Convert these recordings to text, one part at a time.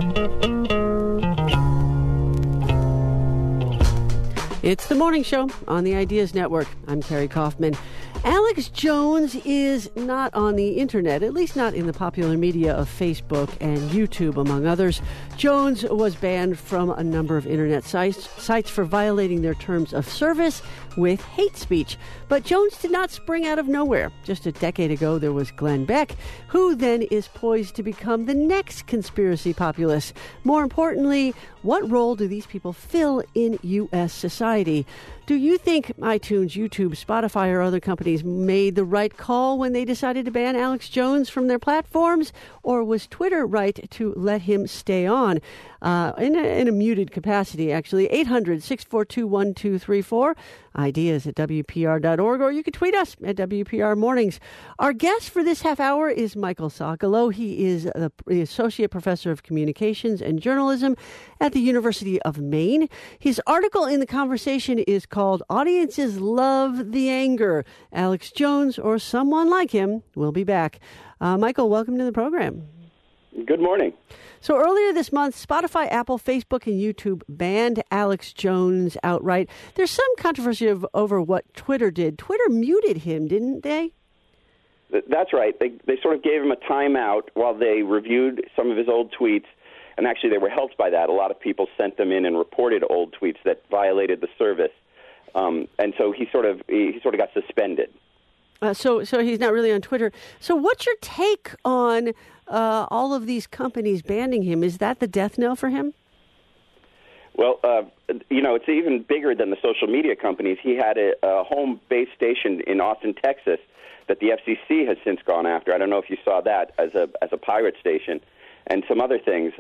It's the morning show on the Ideas Network. I'm Carrie Kaufman. Alex Jones is not on the internet, at least not in the popular media of Facebook and YouTube, among others. Jones was banned from a number of internet sites for violating their terms of service with hate speech. But Jones did not spring out of nowhere. Just a decade ago, there was Glenn Beck, who then is poised to become the next conspiracy populist. More importantly, what role do these people fill in U.S. society? Do you think iTunes, YouTube, Spotify, or other companies made the right call when they decided to ban Alex Jones from their platforms? Or was Twitter right to let him stay on? In a muted capacity, actually. 800-642-1234. Ideas at WPR.org, or you can tweet us at WPR Mornings. Our guest for this half hour is Michael Socolow. He is the Associate Professor of Communications and Journalism at the University of Maine. His article in The Conversation is called Audiences Love the Anger. Alex Jones or someone like him will be back. Michael, welcome to the program. Good morning. So earlier this month, Spotify, Apple, Facebook, and YouTube banned Alex Jones outright. There's some controversy over what Twitter did. Twitter muted him, didn't they? That's right. They sort of gave him a timeout while they reviewed some of his old tweets, and actually they were helped by that. A lot of people sent them in and reported old tweets that violated the service, and so he sort of got suspended. So he's not really on Twitter. So what's your take on all of these companies banning him? Is that the death knell for him? Well, it's even bigger than the social media companies. He had a home-based station in Austin, Texas, that the FCC has since gone after. I don't know if you saw that as a pirate station, and some other things.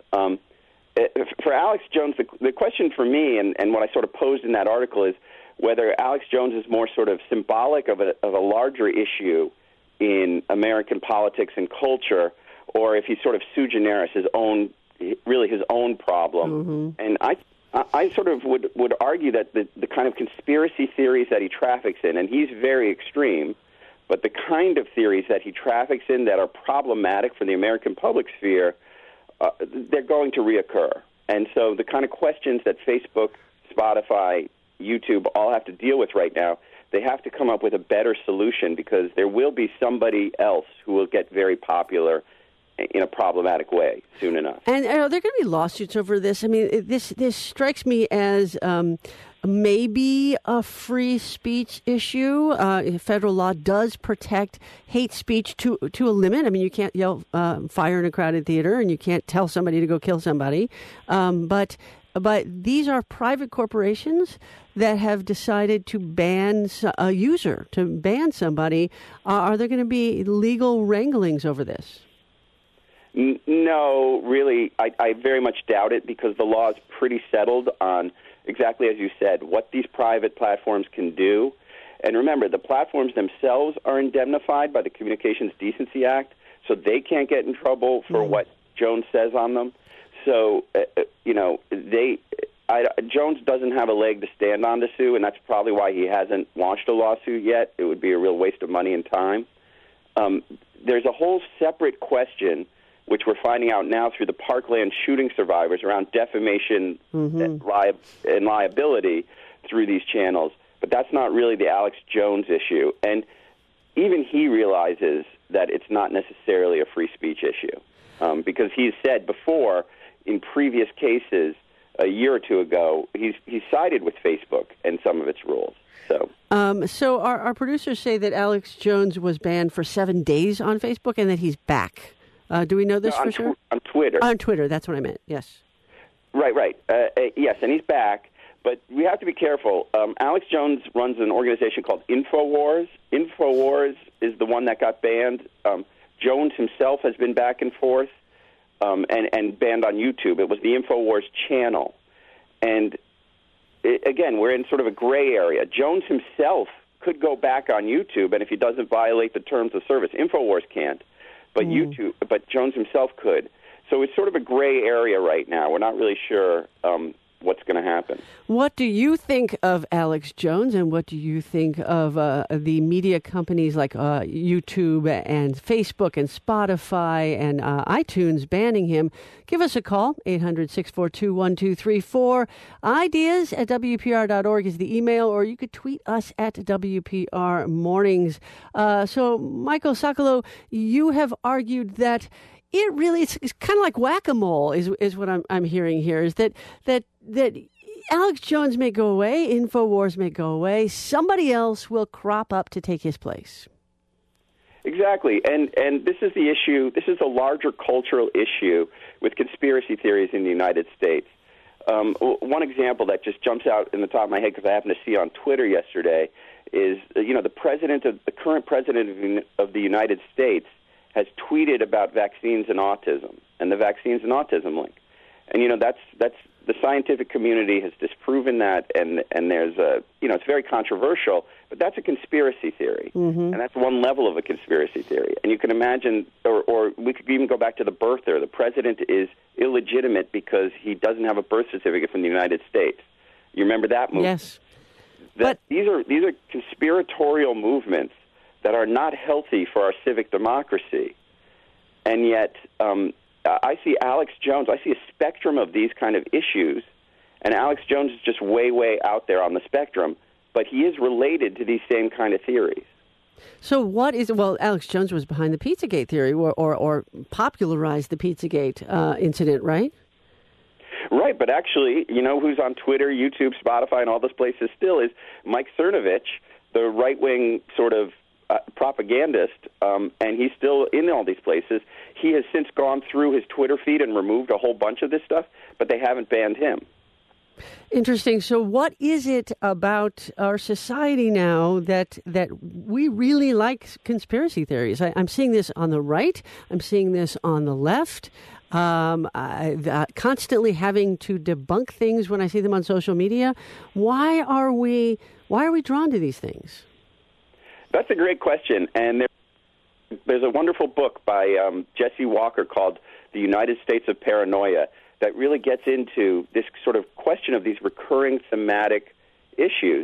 For Alex Jones, the question for me, and what I sort of posed in that article, is whether Alex Jones is more sort of symbolic of a larger issue in American politics and culture, or if he's sort of sui generis, his own problem. Mm-hmm. And I sort of would argue that the kind of conspiracy theories that he traffics in, and he's very extreme, but the kind of theories that he traffics in that are problematic for the American public sphere, they're going to reoccur. And so the kind of questions that Facebook, Spotify, YouTube all have to deal with right now, they have to come up with a better solution, because there will be somebody else who will get very popular in a problematic way soon enough. And are there going to be lawsuits over this? I mean, this strikes me as maybe a free speech issue. Federal law does protect hate speech to a limit. I mean, you can't yell fire in a crowded theater, and you can't tell somebody to go kill somebody. But these are private corporations that have decided to ban a user, to ban somebody. Are there going to be legal wranglings over this? No, really, I very much doubt it, because the law is pretty settled on, exactly as you said, what these private platforms can do. And remember, the platforms themselves are indemnified by the Communications Decency Act, so they can't get in trouble for what Jones says on them. So, Jones doesn't have a leg to stand on to sue, and that's probably why he hasn't launched a lawsuit yet. It would be a real waste of money and time. There's a whole separate question, which we're finding out now through the Parkland shooting survivors, around defamation and liability through these channels. But that's not really the Alex Jones issue. And even he realizes that it's not necessarily a free speech issue, because he's said before, in previous cases, a year or two ago, he's sided with Facebook and some of its rules. So our producers say that Alex Jones was banned for 7 days on Facebook and that he's back. Do we know this for sure? On Twitter. On Twitter, that's what I meant, yes. Right. Yes, and he's back. But we have to be careful. Alex Jones runs an organization called InfoWars. InfoWars is the one that got banned. Jones himself has been back and forth and banned on YouTube. It was the InfoWars channel. And, again, we're in sort of a gray area. Jones himself could go back on YouTube, and if he doesn't violate the terms of service, InfoWars can't. But Jones himself could. So it's sort of a gray area right now. We're not really sure what's going to happen. What do you think of Alex Jones, and what do you think of the media companies like YouTube and Facebook and Spotify and iTunes banning him? Give us a call, 800-642-1234. Ideas at WPR.org is the email, or you could tweet us at WPR Mornings. So, Michael Socolow, you have argued that it really it's kind of like whack-a-mole is what I'm hearing here, is that Alex Jones may go away, InfoWars may go away, somebody else will crop up to take his place. Exactly, and this is the issue. This is a larger cultural issue with conspiracy theories in the United States. One example that just jumps out in the top of my head because I happened to see on Twitter yesterday is the current president of the United States has tweeted about vaccines and autism and the vaccines and autism link. And, that's the scientific community has disproven that, and there's it's very controversial, but that's a conspiracy theory. Mm-hmm. And that's one level of a conspiracy theory. And you can imagine, or we could even go back to the birther. The president is illegitimate because he doesn't have a birth certificate from the United States. You remember that movement? Yes. But these are conspiratorial movements that are not healthy for our civic democracy. And yet, I see Alex Jones, I see a spectrum of these kind of issues, and Alex Jones is just way, way out there on the spectrum, but he is related to these same kind of theories. So Alex Jones was behind the Pizzagate theory or popularized the Pizzagate incident, right? Right, but actually, who's on Twitter, YouTube, Spotify, and all those places still is Mike Cernovich, the right-wing sort of propagandist, and he's still in all these places. He has since gone through his Twitter feed and removed a whole bunch of this stuff, but they haven't banned him. Interesting. So what is it about our society now that we really like conspiracy theories? I'm seeing this on the right. I'm seeing this on the left. Constantly having to debunk things when I see them on social media. Why are we drawn to these things? That's a great question, and there's a wonderful book by Jesse Walker called The United States of Paranoia that really gets into this sort of question of these recurring thematic issues.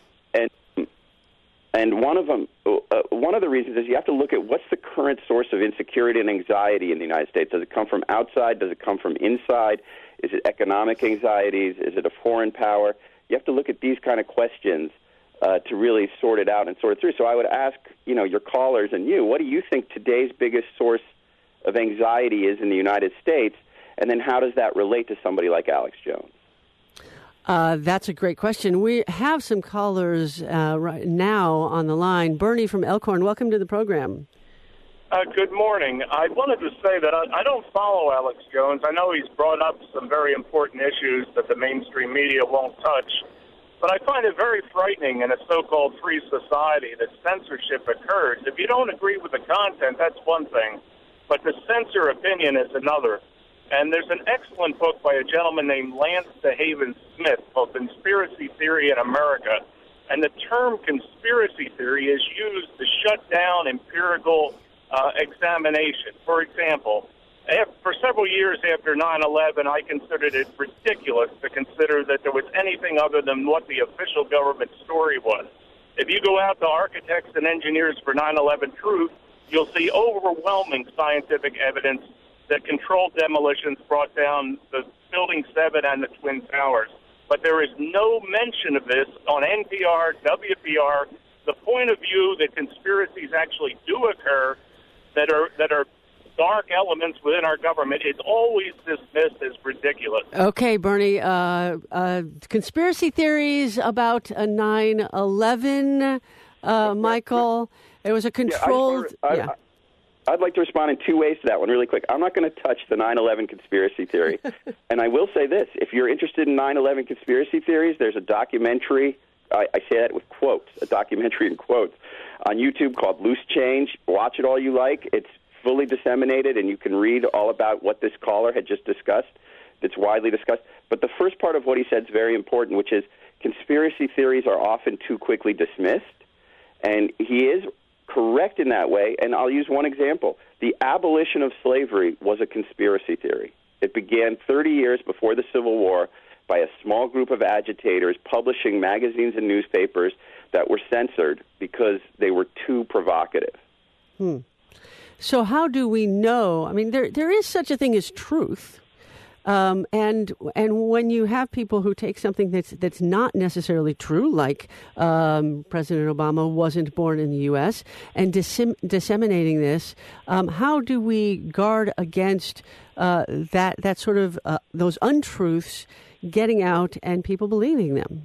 And one of the reasons is you have to look at what's the current source of insecurity and anxiety in the United States. Does it come from outside? Does it come from inside? Is it economic anxieties? Is it a foreign power? You have to look at these kind of questions to really sort it out and sort it through. So I would ask, your callers and you, what do you think today's biggest source of anxiety is in the United States? And then how does that relate to somebody like Alex Jones? That's a great question. We have some callers right now on the line. Bernie from Elkhorn, welcome to the program. Good morning. I wanted to say that I don't follow Alex Jones. I know he's brought up some very important issues that the mainstream media won't touch. But I find it very frightening in a so-called free society that censorship occurs. If you don't agree with the content, that's one thing. But to censor opinion is another. And there's an excellent book by a gentleman named Lance DeHaven Smith called Conspiracy Theory in America. And the term conspiracy theory is used to shut down empirical examination. For example, for several years after 9/11, I considered it ridiculous to consider that there was anything other than what the official government story was. If you go out to Architects and Engineers for 9/11 Truth, you'll see overwhelming scientific evidence that controlled demolitions brought down the Building 7 and the Twin Towers. But there is no mention of this on NPR, WPR. The point of view that conspiracies actually do occur that are dark elements within our government is always dismissed as ridiculous. Okay, Bernie, conspiracy theories about 9/11, Michael. It was a controlled... I'd like to respond in two ways to that one really quick. I'm not going to touch the 9/11 conspiracy theory. And I will say this. If you're interested in 9/11 conspiracy theories, there's a documentary, I say that with quotes, a documentary in quotes, on YouTube called Loose Change. Watch it all you like. It's fully disseminated, and you can read all about what this caller had just discussed. It's widely discussed. But the first part of what he said is very important, which is conspiracy theories are often too quickly dismissed. And he is correct in that way, and I'll use one example. The abolition of slavery was a conspiracy theory. It began 30 years before the Civil War by a small group of agitators publishing magazines and newspapers that were censored because they were too provocative. So how do we know? I mean, there is such a thing as truth. And when you have people who take something that's not necessarily true, like President Obama wasn't born in the U.S., and disseminating this, how do we guard against that sort of those untruths getting out and people believing them?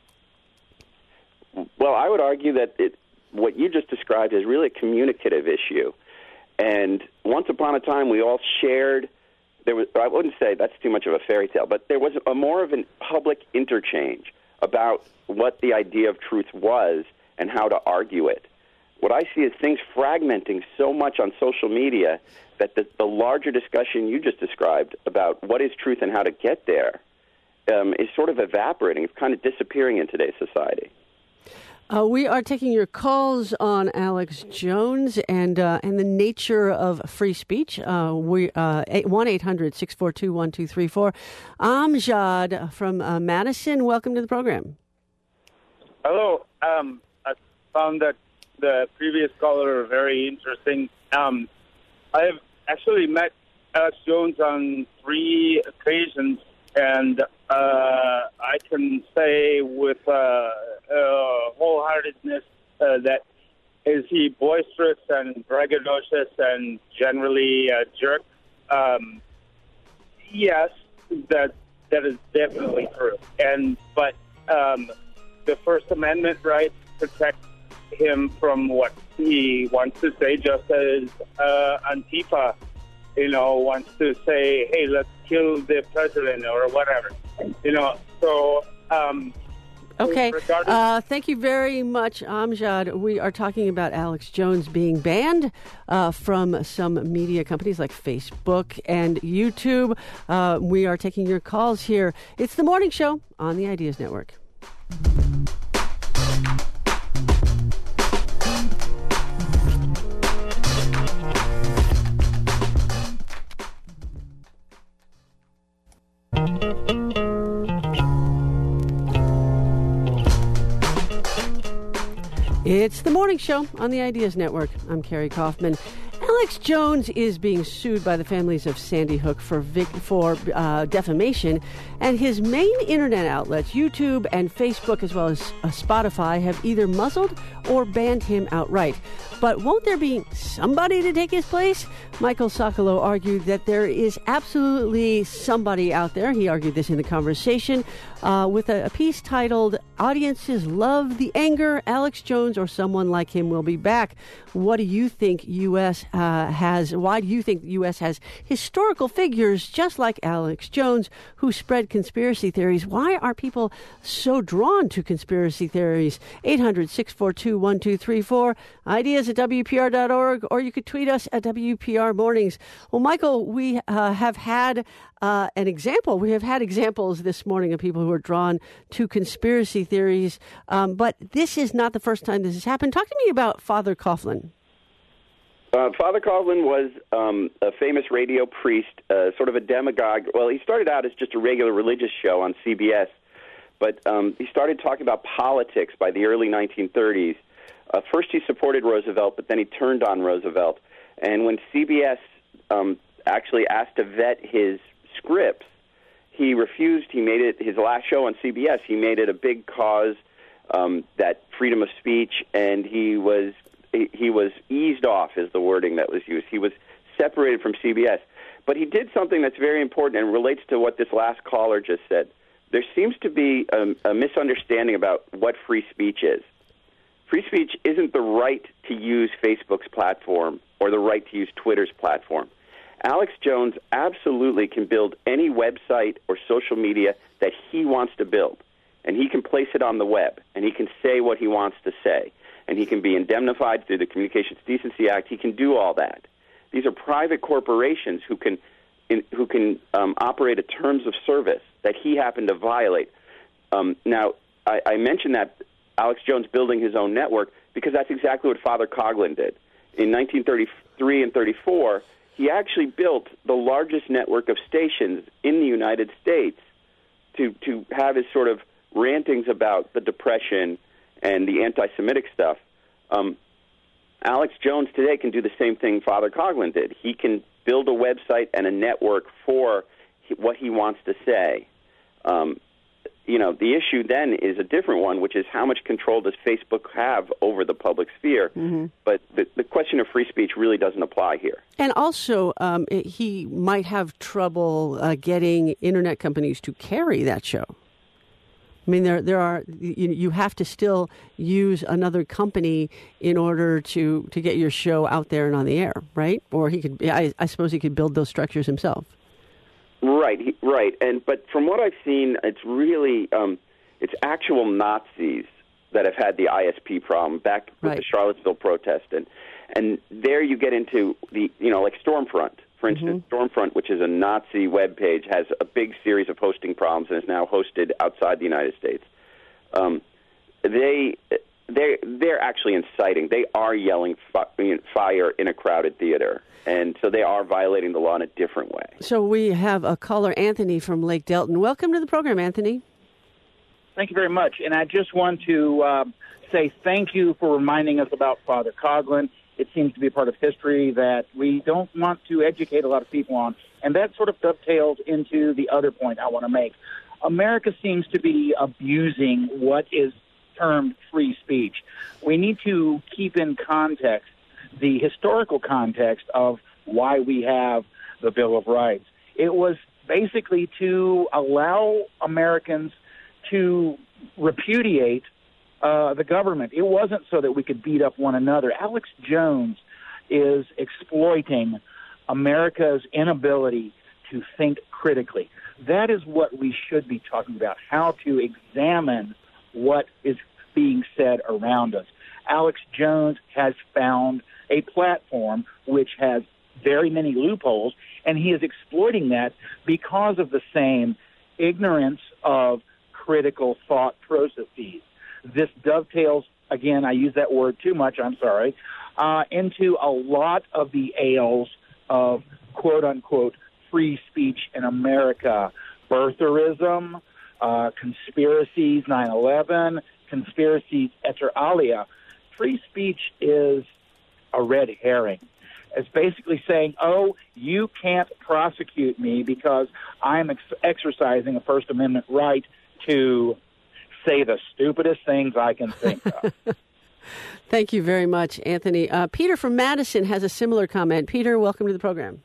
Well, I would argue that what you just described is really a communicative issue. And once upon a time, we all shared. I wouldn't say that's too much of a fairy tale, but there was more of a public interchange about what the idea of truth was and how to argue it. What I see is things fragmenting so much on social media that the larger discussion you just described about what is truth and how to get there is sort of evaporating. It's kind of disappearing in today's society. We are taking your calls on Alex Jones and the nature of free speech. 1-800-642-1234. Amjad from Madison, welcome to the program. Hello. I found that the previous caller very interesting. I have actually met Alex Jones on 3 occasions, and I can say with wholeheartedness that is he boisterous and braggadocious and generally a jerk? Yes, that is definitely true. But the First Amendment rights protect him from what he wants to say, just as Antifa, wants to say, hey, let's kill the president or whatever. So... Okay. Thank you very much, Amjad. We are talking about Alex Jones being banned from some media companies like Facebook and YouTube. We are taking your calls here. It's The Morning Show on the Ideas Network. It's The Morning Show on the Ideas Network. I'm Carrie Kaufman. Alex Jones is being sued by the families of Sandy Hook for defamation, and his main internet outlets, YouTube and Facebook, as well as Spotify, have either muzzled or banned him outright. But won't there be somebody to take his place? Michael Socolow argued that there is absolutely somebody out there. He argued this in The Conversation with a piece titled, "Audiences Love the Anger. Alex Jones or someone like him will be back." What do you think why do you think the U.S. has historical figures just like Alex Jones who spread conspiracy theories? Why are people so drawn to conspiracy theories? 800-642-1234, ideas at WPR.org, or you could tweet us at WPR Mornings. Well, Michael, we have had an example. We have had examples this morning of people who are drawn to conspiracy theories, but this is not the first time this has happened. Talk to me about Father Coughlin. Father Coughlin was a famous radio priest, sort of a demagogue. Well, he started out as just a regular religious show on CBS, but he started talking about politics by the early 1930s. First he supported Roosevelt, but then he turned on Roosevelt. And when CBS actually asked to vet his scripts, he refused. He made it his last show on CBS. He made it a big cause, that freedom of speech, and he was eased off, is the wording that was used. He was separated from CBS. But he did something that's very important and relates to what this last caller just said. There seems to be a misunderstanding about what free speech is. Free speech isn't the right to use Facebook's platform or the right to use Twitter's platform. Alex Jones absolutely can build any website or social media that he wants to build, and he can place it on the web, and he can say what he wants to say, and he can be indemnified through the Communications Decency Act. He can do all that. These are private corporations who can operate at terms of service that he happened to violate. Now, I mentioned that Alex Jones building his own network because that's exactly what Father Coughlin did. In 1933 and 34, he actually built the largest network of stations in the United States to have his sort of rantings about the Depression and the anti-Semitic stuff, Alex Jones today can do the same thing Father Coughlin did. He can build a website and a network for what he wants to say. The issue then is a different one, which is how much control does Facebook have over the public sphere? Mm-hmm. But the question of free speech really doesn't apply here. And also, he might have trouble getting Internet companies to carry that show. I mean, there are you have to still use another company in order to get your show out there and on the air, right? Or he could, I suppose, he could build those structures himself. Right. But from what I've seen, it's really it's actual Nazis that have had the ISP problem back with the Charlottesville protest, and there you get into the like Stormfront. For instance, Stormfront, which is a Nazi webpage, has a big series of hosting problems and is now hosted outside the United States. They're actually inciting. They are yelling fire in a crowded theater, and so they are violating the law in a different way. So we have a caller, Anthony from Lake Delton. Welcome to the program, Anthony. Thank you very much. And I just want to say thank you for reminding us about Father Coughlin. It seems to be a part of history that we don't want to educate a lot of people on. And that sort of dovetails into the other point I want to make. America seems to be abusing what is termed free speech. We need to keep in context the historical context of why we have the Bill of Rights. It was basically to allow Americans to repudiate the government. It wasn't so that we could beat up one another. Alex Jones is exploiting America's inability to think critically. That is what we should be talking about, how to examine what is being said around us. Alex Jones has found a platform which has very many loopholes, and he is exploiting that because of the same ignorance of critical thought processes. This dovetails, again, I use that word too much, I'm sorry, into a lot of the ails of quote-unquote free speech in America. Birtherism, conspiracies, 9/11, conspiracies inter alia. Free speech is a red herring. It's basically saying, oh, you can't prosecute me because I'm exercising a First Amendment right to say the stupidest things I can think of. Thank you very much, Anthony. Peter from Madison has a similar comment. Peter, welcome to the program.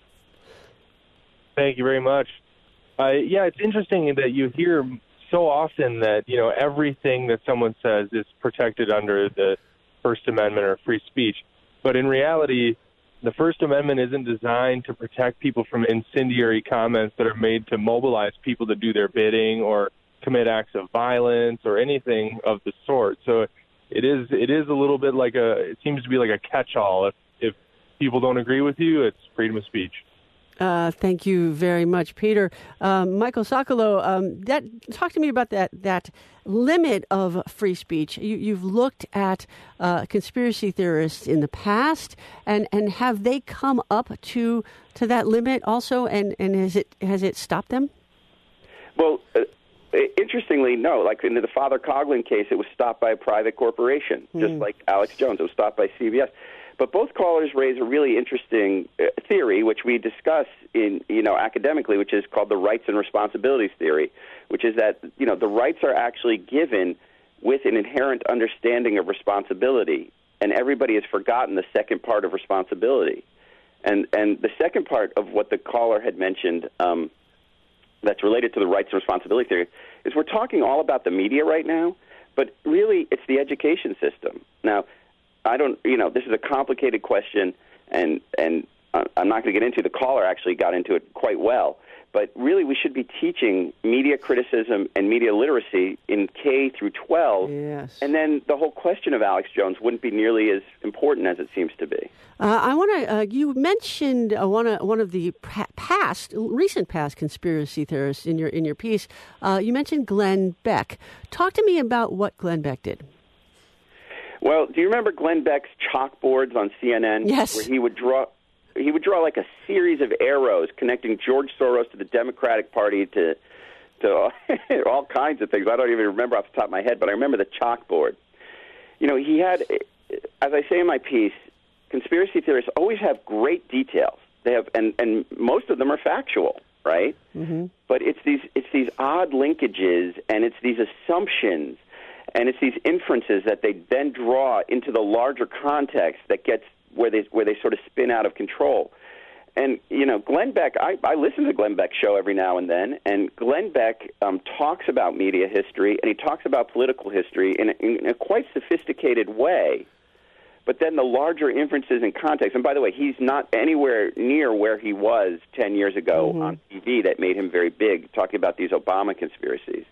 Thank you very much. It's interesting that you hear so often that, everything that someone says is protected under the First Amendment or free speech. But in reality, the First Amendment isn't designed to protect people from incendiary comments that are made to mobilize people to do their bidding or commit acts of violence or anything of the sort. So it is a little bit like it seems to be like a catch-all. If people don't agree with you, it's freedom of speech. Thank you very much, Peter. Michael Socolow, talk to me about that limit of free speech. You've looked at conspiracy theorists in the past, and have they come up to that limit also, and has it stopped them? Well, interestingly, no. Like in the Father Coughlin case, it was stopped by a private corporation, just like Alex Jones. It was stopped by CBS. But both callers raise a really interesting theory, which we discuss in academically, which is called the rights and responsibilities theory, which is that the rights are actually given with an inherent understanding of responsibility, and everybody has forgotten the second part of responsibility. And the second part of what the caller had mentioned that's related to the rights and responsibility theory is we're talking all about the media right now, but really it's the education system. Now, this is a complicated question, and I'm not going to get into. The caller actually got into it quite well. But really, we should be teaching media criticism and media literacy in K through 12. Yes. And then the whole question of Alex Jones wouldn't be nearly as important as it seems to be. I want to. You mentioned one of the recent past conspiracy theorists in your piece. You mentioned Glenn Beck. Talk to me about what Glenn Beck did. Well, do you remember Glenn Beck's chalkboards on CNN? Yes. Where he would draw like a series of arrows connecting George Soros to the Democratic Party to to all kinds of things. I don't even remember off the top of my head, but I remember the chalkboard. You know, he had, as I say in my piece, conspiracy theorists always have great details. They have, and most of them are factual, right? Mm-hmm. But it's these odd linkages, and it's these assumptions, and it's these inferences that they then draw into the larger context that gets where they sort of spin out of control. And, you know, Glenn Beck, I listen to Glenn Beck's show every now and then, and Glenn Beck talks about media history, and he talks about political history in a quite sophisticated way. But then the larger inferences and context, and by the way, he's not anywhere near where he was 10 years ago on TV that made him very big, talking about these Obama conspiracies.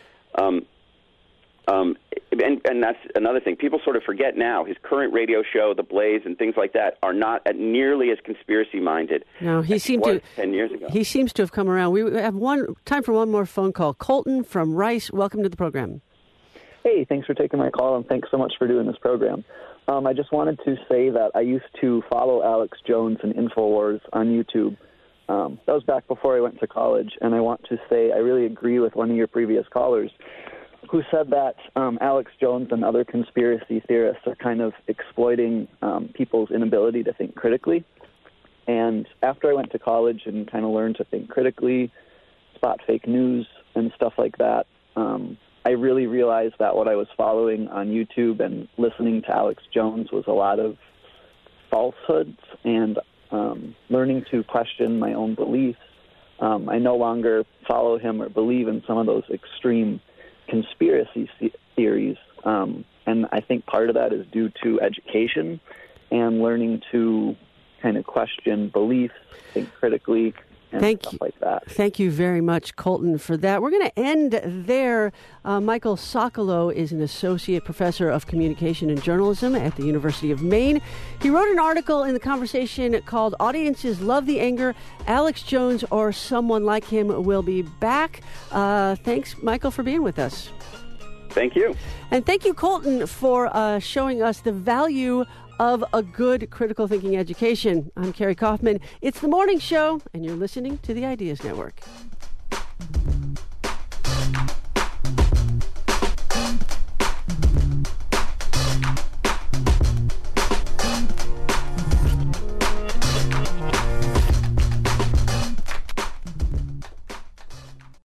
And that's another thing. People sort of forget now. His current radio show, The Blaze, and things like that are not nearly as conspiracy-minded as he was 10 years ago. He seems to have come around. We have time for one more phone call. Colton from Rice, welcome to the program. Hey, thanks for taking my call, and thanks so much for doing this program. I just wanted to say that I used to follow Alex Jones and InfoWars on YouTube. That was back before I went to college, and I want to say I really agree with one of your previous callers who said that Alex Jones and other conspiracy theorists are kind of exploiting people's inability to think critically. And after I went to college and kind of learned to think critically, spot fake news and stuff like that, I really realized that what I was following on YouTube and listening to Alex Jones was a lot of falsehoods, and learning to question my own beliefs. I no longer follow him or believe in some of those extreme conspiracy theories, and I think part of that is due to education and learning to kind of question beliefs, think critically, and stuff like that. Thank you very much, Colton, for that. We're going to end there. Michael Socolow is an associate professor of communication and journalism at the University of Maine. He wrote an article in The Conversation called "Audiences Love the Anger. Alex Jones or Someone Like Him Will Be Back." Thanks, Michael, for being with us. Thank you. And thank you, Colton, for showing us the value of a good critical thinking education. I'm Carrie Kaufman. It's The Morning Show, and you're listening to the Ideas Network.